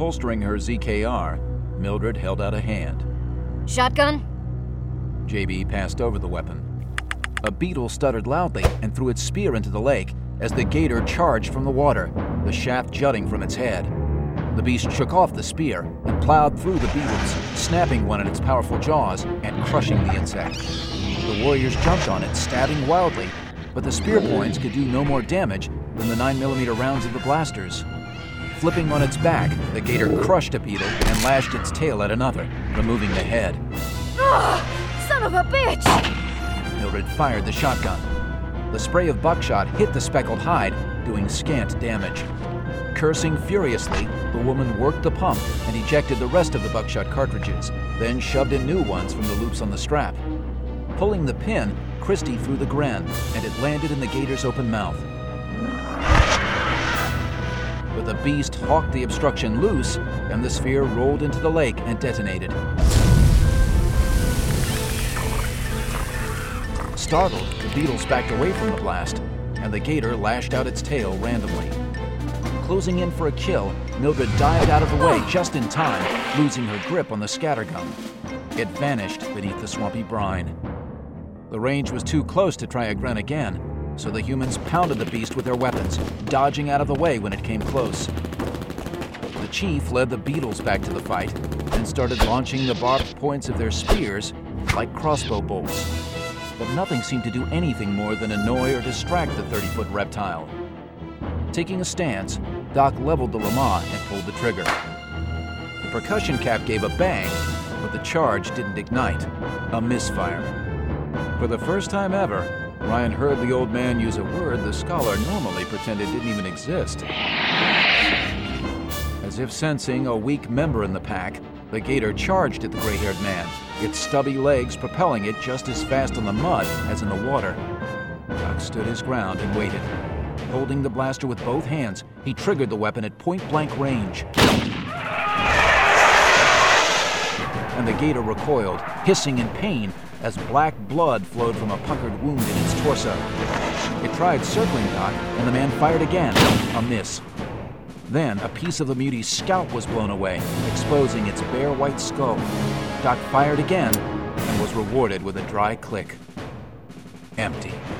Holstering her ZKR, Mildred held out a hand. Shotgun? JB passed over the weapon. A beetle stuttered loudly and threw its spear into the lake as the gator charged from the water, the shaft jutting from its head. The beast shook off the spear and plowed through the beetles, snapping one in its powerful jaws and crushing the insect. The warriors jumped on it, stabbing wildly, but the spear points could do no more damage than the 9mm rounds of the blasters. Flipping on its back, the gator crushed a beetle and lashed its tail at another, removing the head. Oh, son of a bitch! Mildred fired the shotgun. The spray of buckshot hit the speckled hide, doing scant damage. Cursing furiously, the woman worked the pump and ejected the rest of the buckshot cartridges, then shoved in new ones from the loops on the strap. Pulling the pin, Christie threw the Gren, and it landed in the gator's open mouth. But the beast hawked the obstruction loose, and the sphere rolled into the lake and detonated. Startled, the beetles backed away from the blast, and the gator lashed out its tail randomly. Closing in for a kill, Mildred dived out of the way just in time, losing her grip on the scattergun. It vanished beneath the swampy brine. The range was too close to try a Gren again, so the humans pounded the beast with their weapons, dodging out of the way when it came close. The chief led the beetles back to the fight and started launching the barbed points of their spears like crossbow bolts. But nothing seemed to do anything more than annoy or distract the 30-foot reptile. Taking a stance, Doc leveled the Lama and pulled the trigger. The percussion cap gave a bang, but the charge didn't ignite. A misfire. For the first time ever, Ryan heard the old man use a word the scholar normally pretended didn't even exist. As if sensing a weak member in the pack, the gator charged at the gray-haired man, its stubby legs propelling it just as fast on the mud as in the water. Doc stood his ground and waited. Holding the blaster with both hands, he triggered the weapon at point-blank range. And the gator recoiled, hissing in pain, as black blood flowed from a puckered wound in its torso. It tried circling Doc, and the man fired again, a miss. Then a piece of the muti's scalp was blown away, exposing its bare white skull. Doc fired again, and was rewarded with a dry click. Empty.